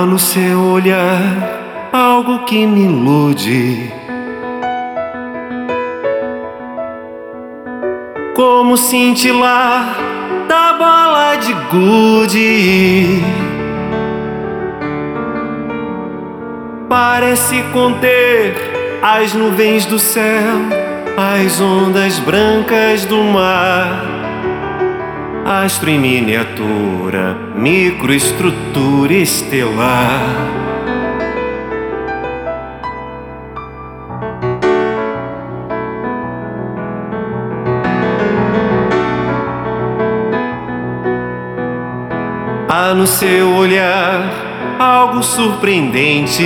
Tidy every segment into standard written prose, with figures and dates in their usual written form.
Há no seu olhar algo que me ilude, como cintilar da bola de gude. Parece conter as nuvens do céu, as ondas brancas do mar. Astro em miniatura, microestrutura estelar. Há no seu olhar algo surpreendente,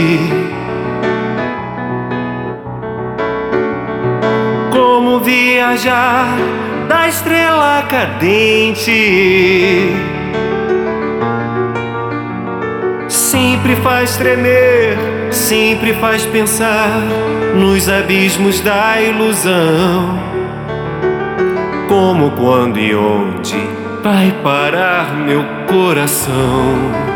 como viajar da estrela cadente. Sempre faz tremer, sempre faz pensar nos abismos da ilusão. Como, quando e onde vai parar meu coração?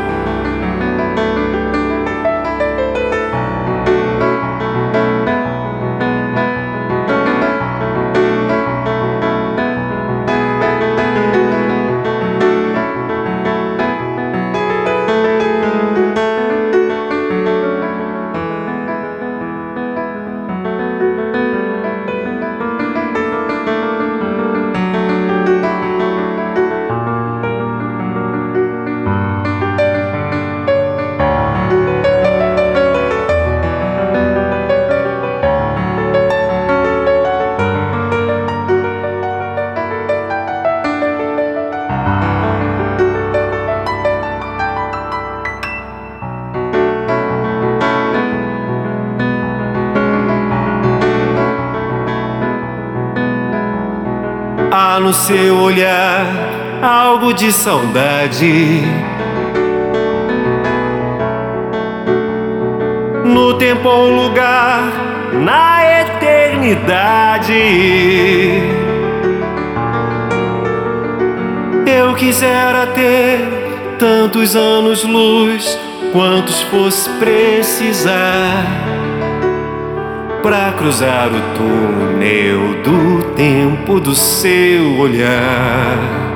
Há no seu olhar algo de saudade, no tempo ou lugar, na eternidade. Eu quisera ter tantos anos-luz quantos fosse precisar pra cruzar o túnel do tempo do seu olhar.